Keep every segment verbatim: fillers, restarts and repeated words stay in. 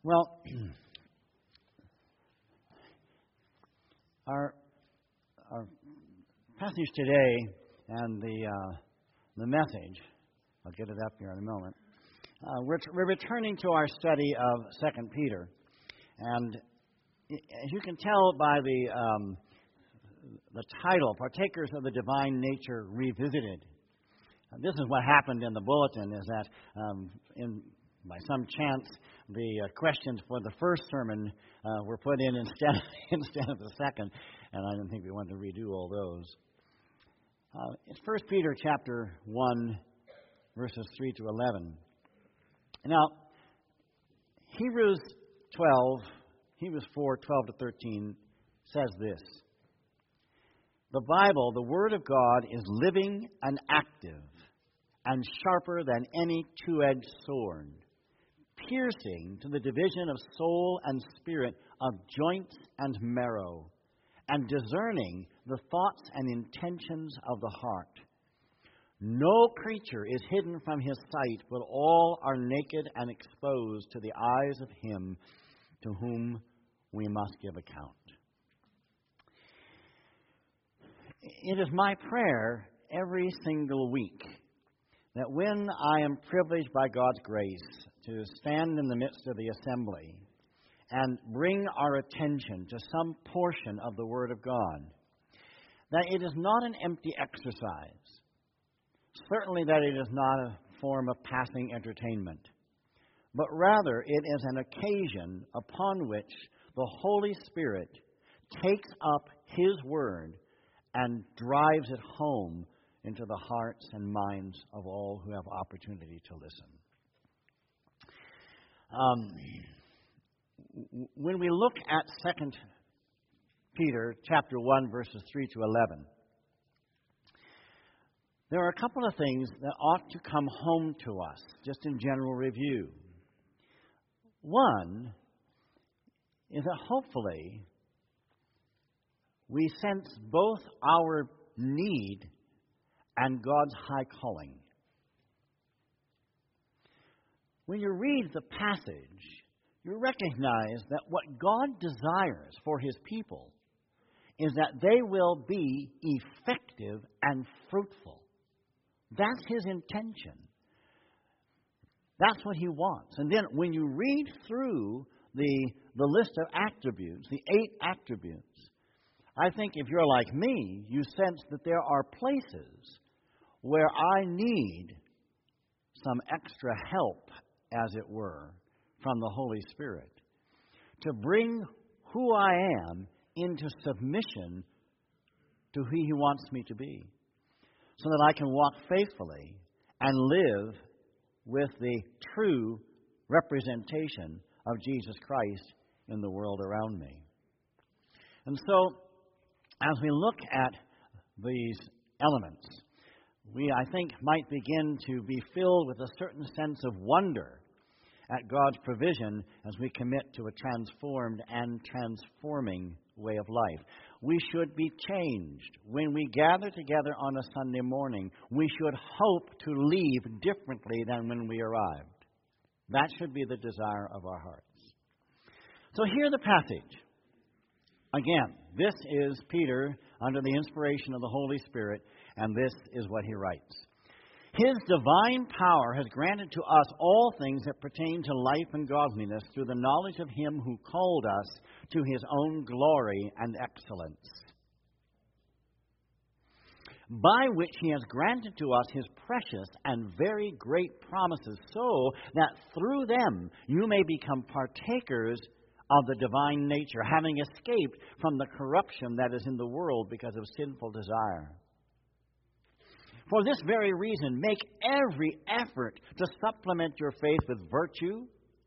Well, our, our passage today and the uh, the message, I'll get it up here in a moment. Uh, we're, we're returning to our study of Second Peter, and as you can tell by the um, the title, "Partakers of the Divine Nature Revisited." Uh, this is what happened in the bulletin: is that um, in by some chance, the uh, questions for the first sermon uh, were put in instead instead of the second, and I didn't think we wanted to redo all those. Uh, it's First Peter chapter one, verses three to eleven. Now, Hebrews twelve, Hebrews four, twelve to thirteen says this: "The Bible, the Word of God, is living and active, and sharper than any two-edged sword, piercing to the division of soul and spirit, of joints and marrow, and discerning the thoughts and intentions of the heart. No creature is hidden from His sight, but all are naked and exposed to the eyes of Him to whom we must give account." It is my prayer every single week that when I am privileged by God's grace to stand in the midst of the assembly and bring our attention to some portion of the Word of God, that it is not an empty exercise. Certainly that it is not a form of passing entertainment, but rather it is an occasion upon which the Holy Spirit takes up His Word and drives it home into the hearts and minds of all who have opportunity to listen. Um, when we look at Second Peter chapter one, verses three to eleven, there are a couple of things that ought to come home to us, just in general review. One is that hopefully we sense both our need and God's high calling. When you read the passage, you recognize that what God desires for His people is that they will be effective and fruitful. That's His intention. That's what He wants. And then when you read through the, the list of attributes, the eight attributes, I think if you're like me, you sense that there are places where I need some extra help, as it were, from the Holy Spirit to bring who I am into submission to who He wants me to be, so that I can walk faithfully and live with the true representation of Jesus Christ in the world around me. And so, as we look at these elements, we, I think, might begin to be filled with a certain sense of wonder at God's provision as we commit to a transformed and transforming way of life. We should be changed. When we gather together on a Sunday morning, we should hope to leave differently than when we arrived. That should be the desire of our hearts. So hear the passage. Again, this is Peter under the inspiration of the Holy Spirit, and this is what he writes. "His divine power has granted to us all things that pertain to life and godliness through the knowledge of Him who called us to His own glory and excellence, by which He has granted to us His precious and very great promises, so that through them you may become partakers of the divine nature, having escaped from the corruption that is in the world because of sinful desire. For this very reason, make every effort to supplement your faith with virtue,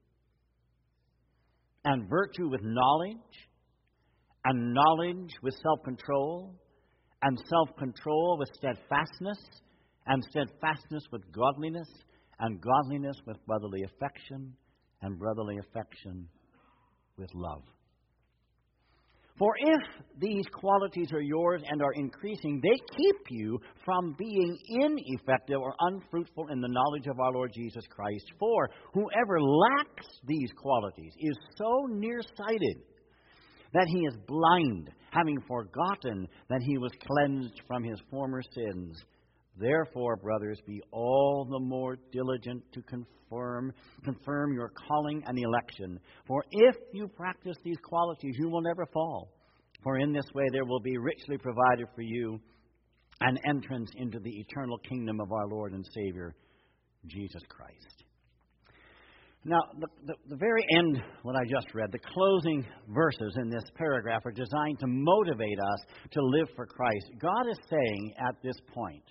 and virtue with knowledge, and knowledge with self-control, and self-control with steadfastness, and steadfastness with godliness, and godliness with brotherly affection, and brotherly affection with love. For if these qualities are yours and are increasing, they keep you from being ineffective or unfruitful in the knowledge of our Lord Jesus Christ. For whoever lacks these qualities is so nearsighted that he is blind, having forgotten that he was cleansed from his former sins. Therefore, brothers, be all the more diligent to confirm, confirm your calling and election. For if you practice these qualities, you will never fall. For in this way there will be richly provided for you an entrance into the eternal kingdom of our Lord and Savior, Jesus Christ. Now, the, the, the very end, what I just read, the closing verses in this paragraph are designed to motivate us to live for Christ. God is saying at this point,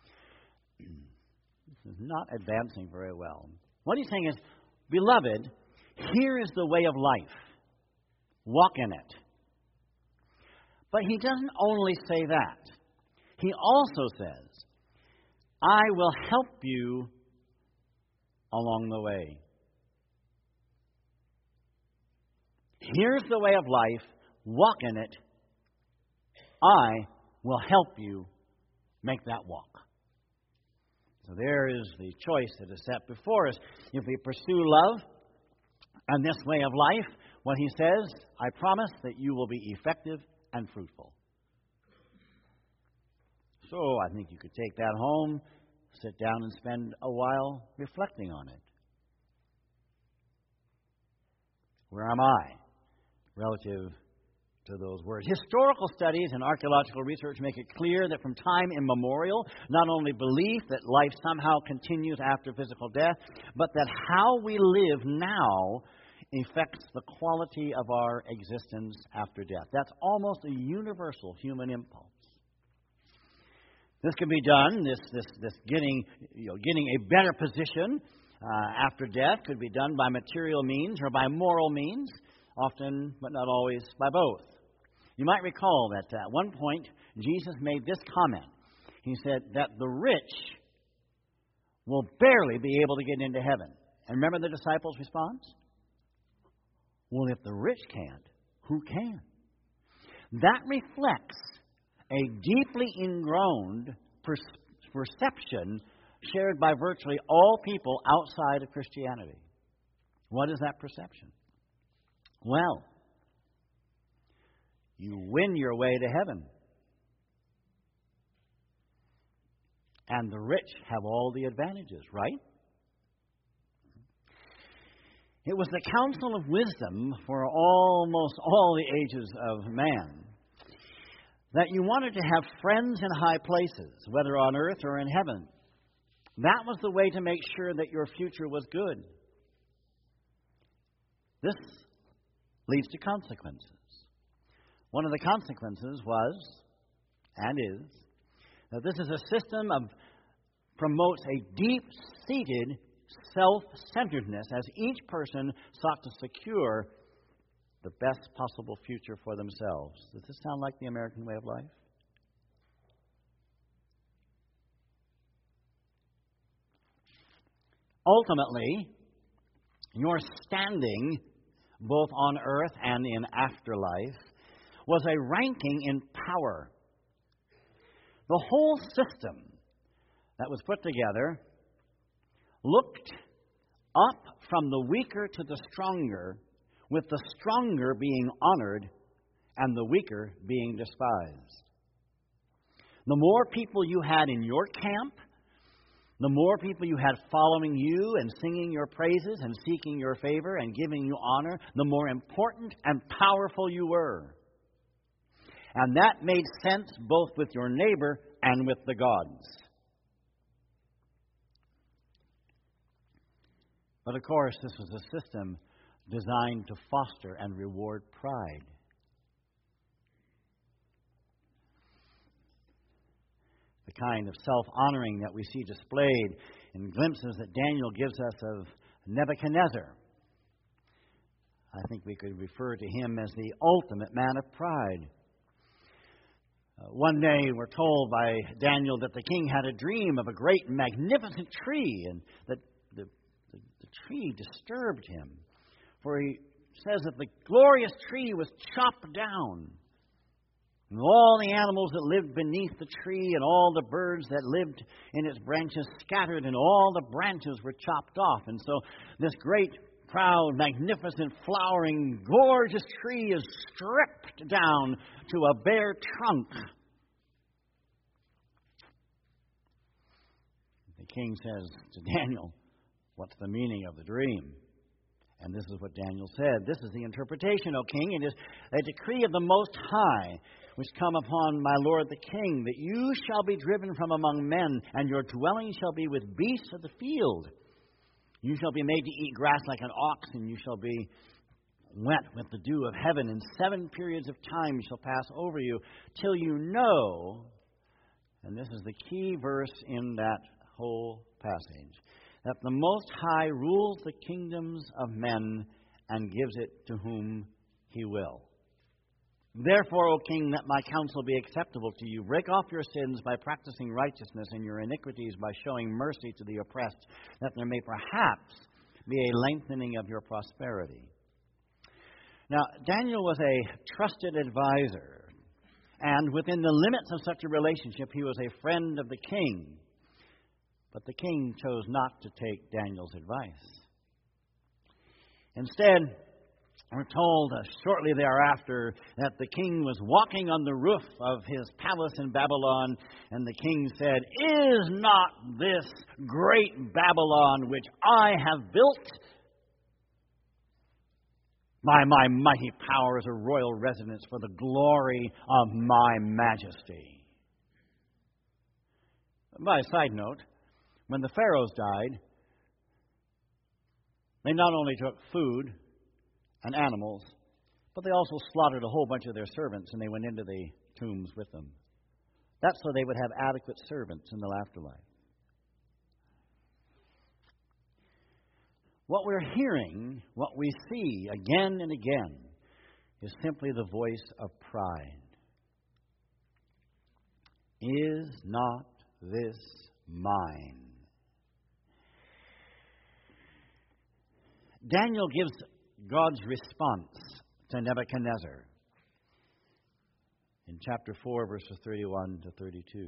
this is not advancing very well. What he's saying is, beloved, here is the way of life. Walk in it. But he doesn't only say that. He also says, I will help you along the way. Here's the way of life. Walk in it. I will help you make that walk. So there is the choice that is set before us. If we pursue love and this way of life, what he says, I promise that you will be effective and fruitful. So I think you could take that home, sit down and spend a while reflecting on it. Where am I relative to those words? Historical studies and archaeological research make it clear that from time immemorial, not only belief that life somehow continues after physical death, but that how we live now affects the quality of our existence after death. That's almost a universal human impulse. This can be done, this this this getting you know getting a better position uh, after death could be done by material means or by moral means, often but not always by both. You might recall that at one point Jesus made this comment. He said that the rich will barely be able to get into heaven. And remember the disciples' response? Well, if the rich can't, who can? That reflects a deeply ingrained per- perception shared by virtually all people outside of Christianity. What is that perception? Well, you win your way to heaven. And the rich have all the advantages, right? It was the counsel of wisdom for almost all the ages of man that you wanted to have friends in high places, whether on earth or in heaven. That was the way to make sure that your future was good. This leads to consequences. One of the consequences was, and is, that this is a system of promotes a deep-seated self-centeredness as each person sought to secure the best possible future for themselves. Does this sound like the American way of life? Ultimately, your standing, both on earth and in afterlife, was a ranking in power. The whole system that was put together looked up from the weaker to the stronger, with the stronger being honored and the weaker being despised. The more people you had in your camp, the more people you had following you and singing your praises and seeking your favor and giving you honor, the more important and powerful you were. And that made sense both with your neighbor and with the gods. But of course, this was a system designed to foster and reward pride. The kind of self-honoring that we see displayed in glimpses that Daniel gives us of Nebuchadnezzar. I think we could refer to him as the ultimate man of pride. Uh, one day we're told by Daniel that the king had a dream of a great magnificent tree, and that the, the, the tree disturbed him. For he says that the glorious tree was chopped down And all the animals that lived beneath the tree and all the birds that lived in its branches scattered, and all the branches were chopped off. And so this great, proud, magnificent, flowering, gorgeous tree is stripped down to a bare trunk. The king says to Daniel, "What's the meaning of the dream?" And this is what Daniel said. "This is the interpretation, O king. It is a decree of the Most High, which come upon my lord the king, that you shall be driven from among men, and your dwelling shall be with beasts of the field. You shall be made to eat grass like an ox, and you shall be wet with the dew of heaven, and seven periods of time shall pass over you, till you know," and this is the key verse in that whole passage, "that the Most High rules the kingdoms of men and gives it to whom He will. Therefore, O king, let my counsel be acceptable to you. Break off your sins by practicing righteousness, and your iniquities by showing mercy to the oppressed, that there may perhaps be a lengthening of your prosperity." Now, Daniel was a trusted advisor, and within the limits of such a relationship, he was a friend of the king. But the king chose not to take Daniel's advice. Instead, we're told uh, shortly thereafter that the king was walking on the roof of his palace in Babylon, and the king said, "Is not this great Babylon which I have built? My, my mighty power is a royal residence for the glory of my majesty." By a side note, when the pharaohs died, they not only took food and animals, but they also slaughtered a whole bunch of their servants, and they went into the tombs with them. That's so they would have adequate servants in the afterlife. What we're hearing, what we see again and again, is simply the voice of pride. Is not this mine? Daniel gives God's response to Nebuchadnezzar in chapter four, verses thirty-one to thirty-two.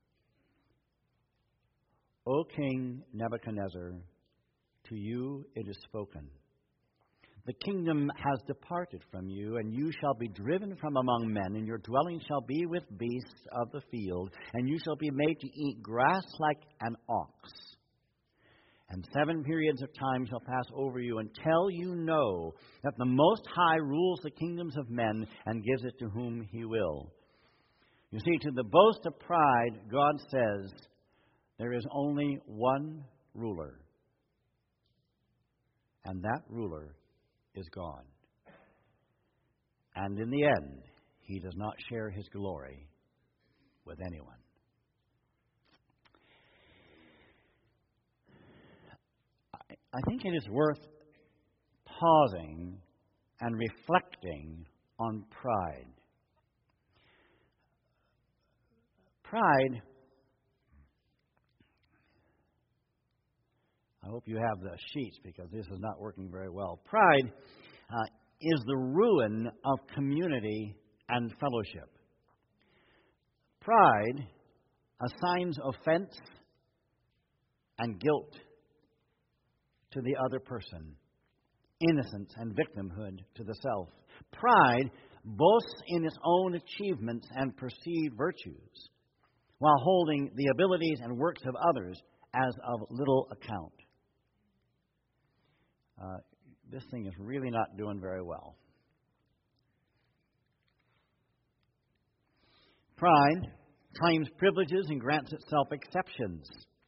"O King Nebuchadnezzar, to you it is spoken. The kingdom has departed from you, and you shall be driven from among men, and your dwelling shall be with beasts of the field, and you shall be made to eat grass like an ox. And seven periods of time shall pass over you until you know that the Most High rules the kingdoms of men and gives it to whom He will." You see, to the boast of pride, God says, there is only one ruler, and that ruler is God. And in the end, He does not share His glory with anyone. I think it is worth pausing and reflecting on pride. Pride, I hope you have the sheets because this is not working very well. Pride uh, is the ruin of community and fellowship. Pride assigns offense and guilt to the other person, innocence and victimhood to the self. Pride boasts in its own achievements and perceived virtues, while holding the abilities and works of others as of little account. Uh, this thing is really not doing very well. Pride claims privileges and grants itself exceptions.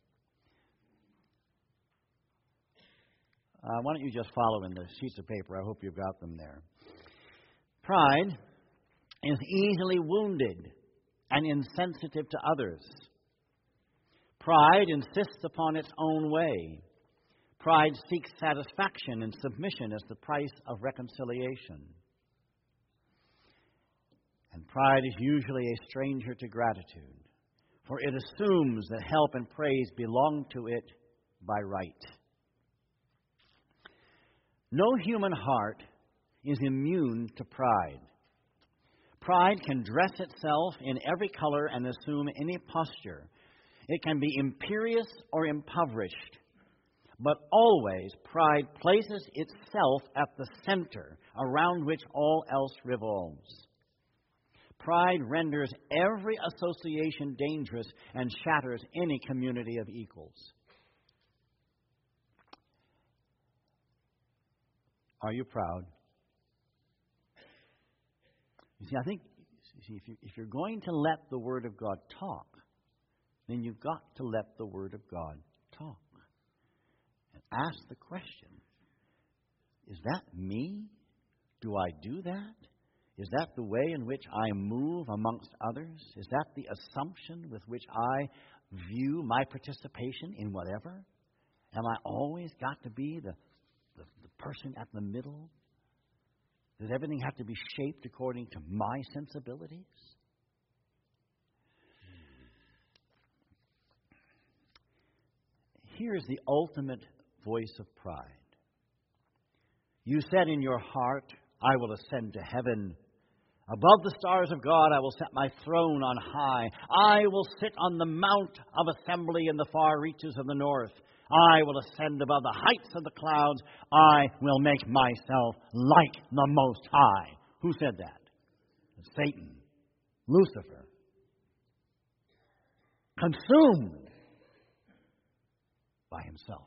Uh, why don't you just follow in the sheets of paper? I hope you've got them there. Pride is easily wounded and insensitive to others. Pride insists upon its own way. Pride seeks satisfaction and submission as the price of reconciliation. And pride is usually a stranger to gratitude, for it assumes that help and praise belong to it by right. No human heart is immune to pride. Pride can dress itself in every color and assume any posture. It can be imperious or impoverished. But always pride places itself at the center around which all else revolves. Pride renders every association dangerous and shatters any community of equals. Are you proud? You see, I think you see, if, you, if you're going to let the Word of God talk, then you've got to let the Word of God talk. And ask the question, is that me? Do I do that? Is that the way in which I move amongst others? Is that the assumption with which I view my participation in whatever? Am I always got to be the, the, the person at the middle? Does everything have to be shaped according to my sensibilities? Here is the ultimate voice of pride. You said in your heart, I will ascend to heaven. Above the stars of God, I will set my throne on high. I will sit on the mount of assembly in the far reaches of the north. I will ascend above the heights of the clouds. I will make myself like the Most High. Who said that? Satan. Lucifer. Consumed by himself.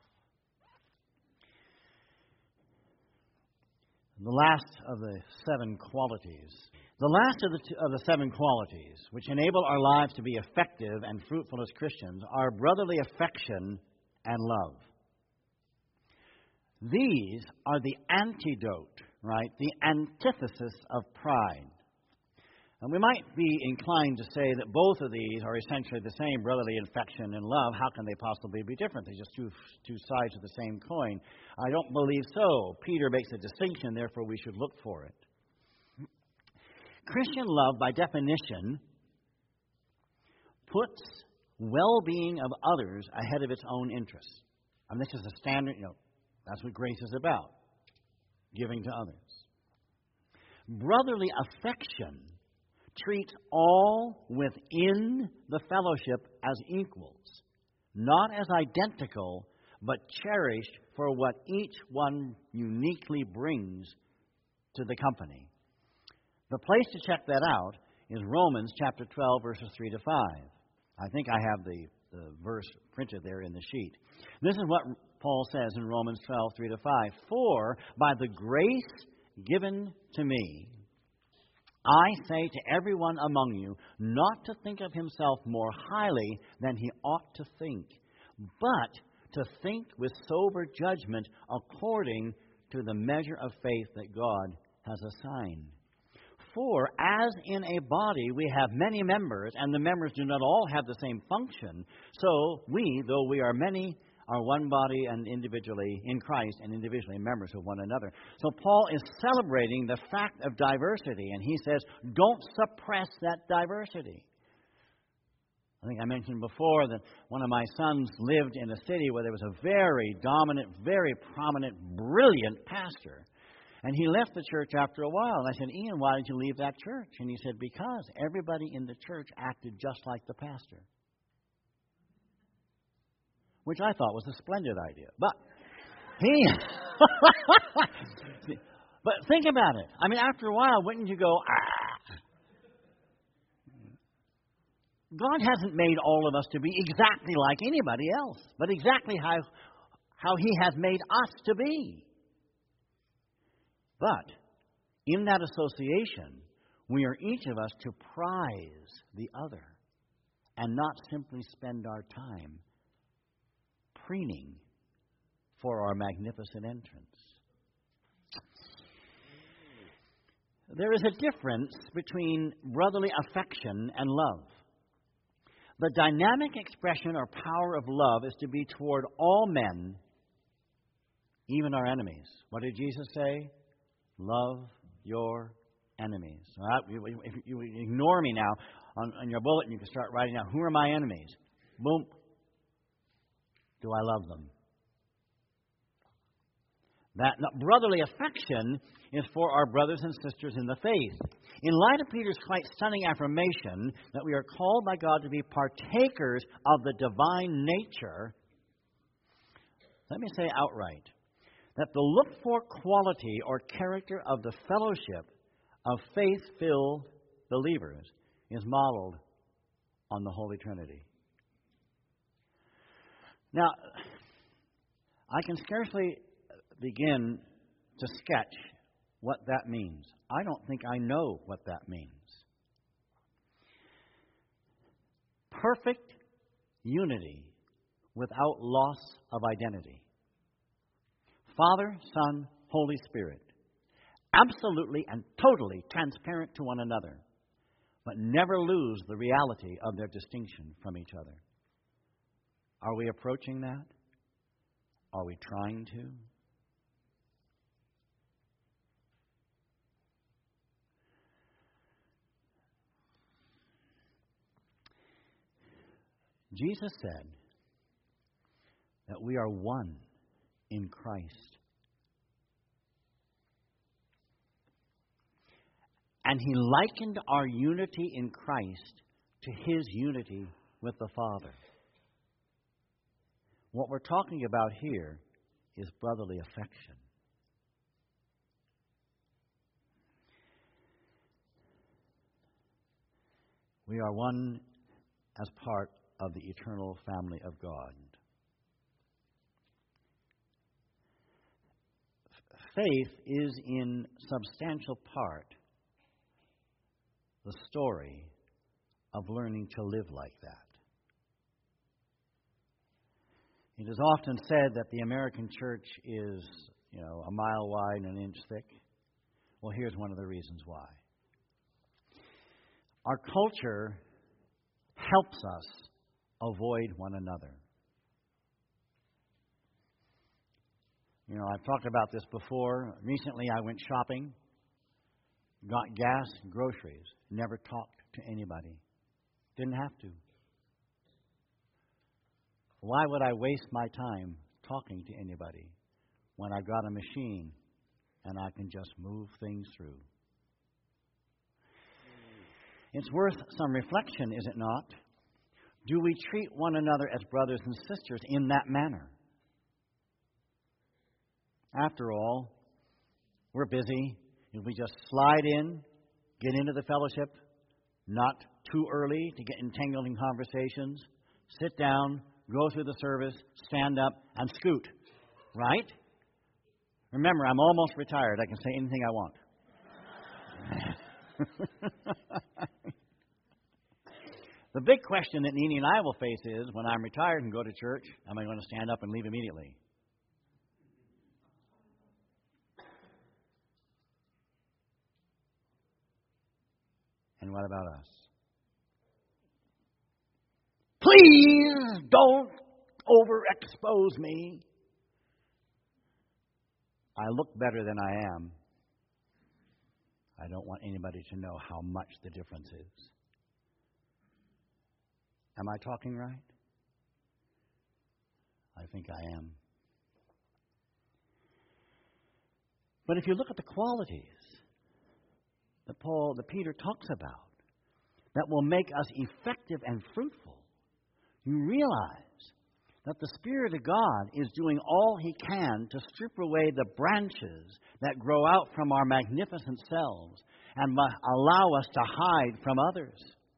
The last of the seven qualities. The last of the, two, of the seven qualities which enable our lives to be effective and fruitful as Christians are brotherly affection and love. These are the antidote, right? The antithesis of pride. And we might be inclined to say that both of these are essentially the same, brotherly affection and love. How can they possibly be different? They're just two, two sides of the same coin. I don't believe so. Peter makes a distinction, therefore we should look for it. Christian love, by definition, puts well-being of others ahead of its own interests. And this is a standard, you know, that's what grace is about, giving to others. Brotherly affection treats all within the fellowship as equals, not as identical, but cherished for what each one uniquely brings to the company. The place to check that out is Romans chapter twelve, verses three to five. I think I have the, the verse printed there in the sheet. This is what Paul says in Romans twelve, three to five. For by the grace given to me, I say to everyone among you not to think of himself more highly than he ought to think, but to think with sober judgment according to the measure of faith that God has assigned. For as in a body we have many members, and the members do not all have the same function, so we, though we are many, are one body and individually in Christ and individually members of one another. So Paul is celebrating the fact of diversity, and he says, don't suppress that diversity. I think I mentioned before that one of my sons lived in a city where there was a very dominant, very prominent, brilliant pastor. And he left the church after a while. And I said, Ian, why did you leave that church? And he said, because everybody in the church acted just like the pastor. Which I thought was a splendid idea. But he... but think about it. I mean, after a while, wouldn't you go, ah? God hasn't made all of us to be exactly like anybody else, but exactly how, how He has made us to be. But in that association, we are each of us to prize the other and not simply spend our time preening for our magnificent entrance. There is a difference between brotherly affection and love. The dynamic expression or power of love is to be toward all men, even our enemies. What did Jesus say? Love your enemies. If you ignore me now, on, on your bulletin you can start writing down, who are my enemies? Boom. Do I love them? That brotherly affection is for our brothers and sisters in the faith. In light of Peter's quite stunning affirmation that we are called by God to be partakers of the divine nature, let me say outright that the looked-for quality or character of the fellowship of faith-filled believers is modeled on the Holy Trinity. Now, I can scarcely begin to sketch what that means. I don't think I know what that means. Perfect unity without loss of identity. Father, Son, Holy Spirit. Absolutely and totally transparent to one another, but never lose the reality of their distinction from each other. Are we approaching that? Are we trying to? Jesus said that we are one in Christ. And he likened our unity in Christ to his unity with the Father. What we're talking about here is brotherly affection. We are one as part of the eternal family of God. Faith is in substantial part the story of learning to live like that. It is often said that the American church is, you know, a mile wide and an inch thick. Well, here's one of the reasons why. Our culture helps us avoid one another. You know, I've talked about this before. Recently I went shopping, got gas and groceries, never talked to anybody. Didn't have to. Why would I waste my time talking to anybody when I've got a machine and I can just move things through? It's worth some reflection, is it not? Do we treat one another as brothers and sisters in that manner? After all, we're busy. If we just slide in, get into the fellowship, not too early to get entangled in conversations, sit down, go through the service, stand up, and scoot. Right? Remember, I'm almost retired. I can say anything I want. The big question that Nene and I will face is, when I'm retired and go to church, am I going to stand up and leave immediately? And what about us? Please don't overexpose me. I look better than I am. I don't want anybody to know how much the difference is. Am I talking right? I think I am. But if you look at the qualities that Paul, that Peter talks about, that will make us effective and fruitful, you realize that the Spirit of God is doing all He can to strip away the branches that grow out from our magnificent selves and allow us to hide from others.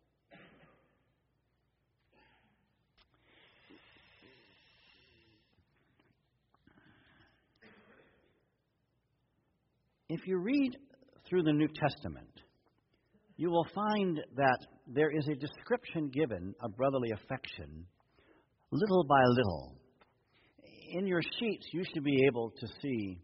If you read through the New Testament, you will find that there is a description given of brotherly affection little by little. In your sheets, you should be able to see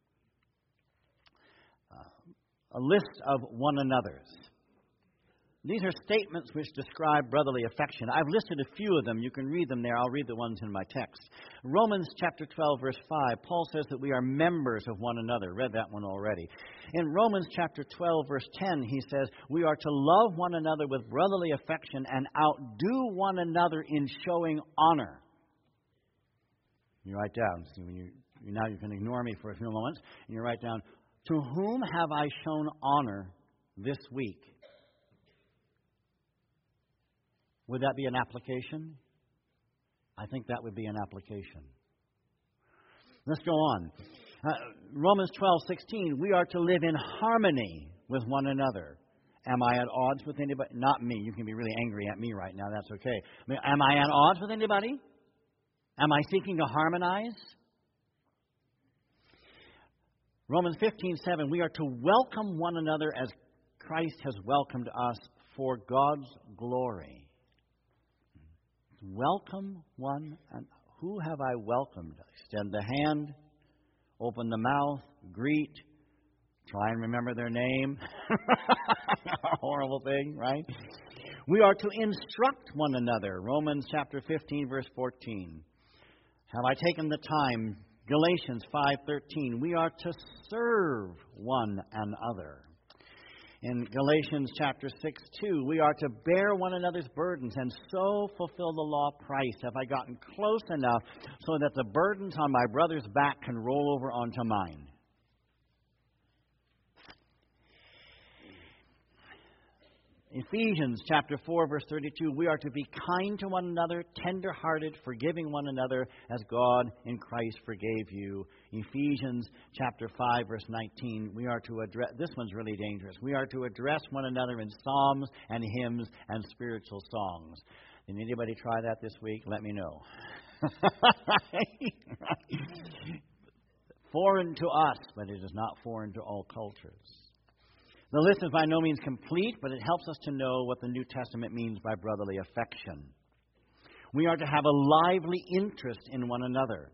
uh, a list of one another's. These are statements which describe brotherly affection. I've listed a few of them. You can read them there. I'll read the ones in my text. Romans chapter twelve, verse five, Paul says that we are members of one another. Read that one already. In Romans chapter twelve, verse ten, he says, we are to love one another with brotherly affection and outdo one another in showing honor. You write down, see, when you now you can ignore me for a few moments, and you write down, to whom have I shown honor this week? Would that be an application? I think that would be an application. Let's go on. Uh, Romans twelve sixteen, we are to live in harmony with one another. Am I at odds with anybody? Not me. You can be really angry at me right now. That's okay. I mean, am I at odds with anybody? Am I seeking to harmonize? Romans fifteen seven, we are to welcome one another as Christ has welcomed us for God's glory. Welcome one, and who have I welcomed? Extend the hand, open the mouth, greet, try and remember their name. A horrible thing, right? We are to instruct one another. Romans chapter fifteen, verse fourteen. Have I taken the time? Galatians five thirteen. We are to serve one another. In Galatians chapter six two, we are to bear one another's burdens and so fulfill the law of Christ. Have I gotten close enough so that the burdens on my brother's back can roll over onto mine? Ephesians chapter four, verse thirty-two, we are to be kind to one another, tender-hearted, forgiving one another as God in Christ forgave you. Ephesians chapter five, verse nineteen, we are to address, this one's really dangerous, we are to address one another in psalms and hymns and spiritual songs. Did anybody try that this week? Let me know. Foreign to us, but it is not foreign to all cultures. The list is by no means complete, but it helps us to know what the New Testament means by brotherly affection. We are to have a lively interest in one another.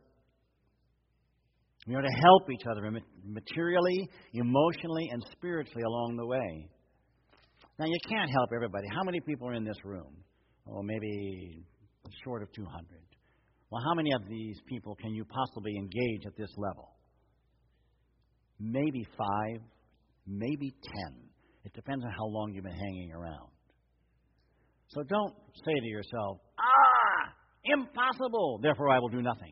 We are to help each other materially, emotionally, and spiritually along the way. Now, you can't help everybody. How many people are in this room? Oh, maybe short of two hundred. Well, how many of these people can you possibly engage at this level? Maybe five. Maybe ten. It depends on how long you've been hanging around. So don't say to yourself, ah, impossible, therefore I will do nothing.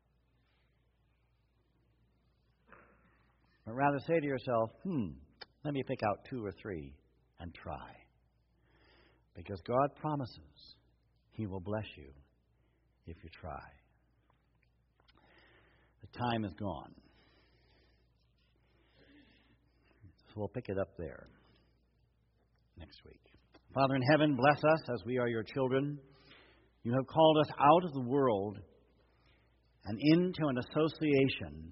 But rather say to yourself, hmm, let me pick out two or three and try. Because God promises He will bless you if you try. The time is gone. So we'll pick it up there next week. Father in heaven, bless us as we are your children. You have called us out of the world and into an association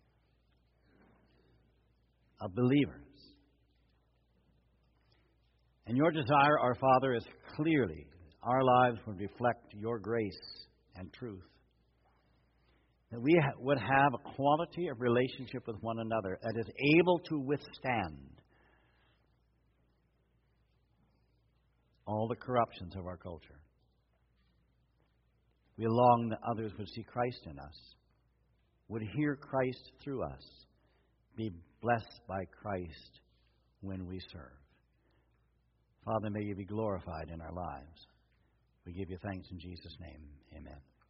of believers. And your desire, our Father, is clearly our lives would reflect your grace and truth. That we ha- would have a quality of relationship with one another that is able to withstand all the corruptions of our culture. We long that others would see Christ in us, would hear Christ through us, be blessed by Christ when we serve. Father, may you be glorified in our lives. We give you thanks in Jesus' name. Amen.